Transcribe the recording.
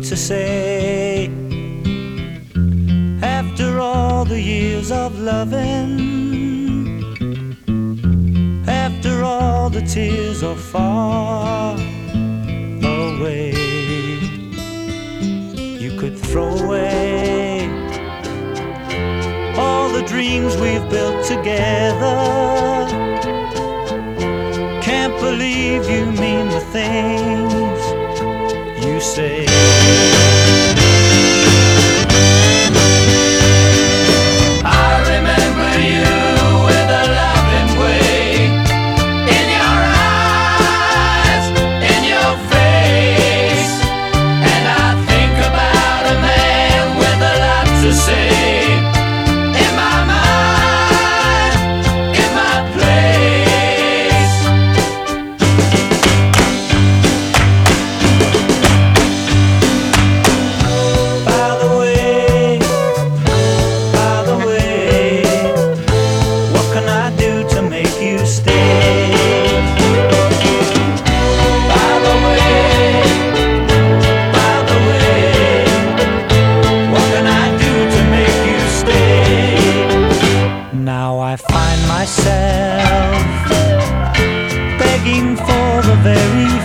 to say. After all the years of loving, after all the tears are far away, you could throw away all the dreams we've built together. Can't believe you mean the things you say. Now I find myself begging for the very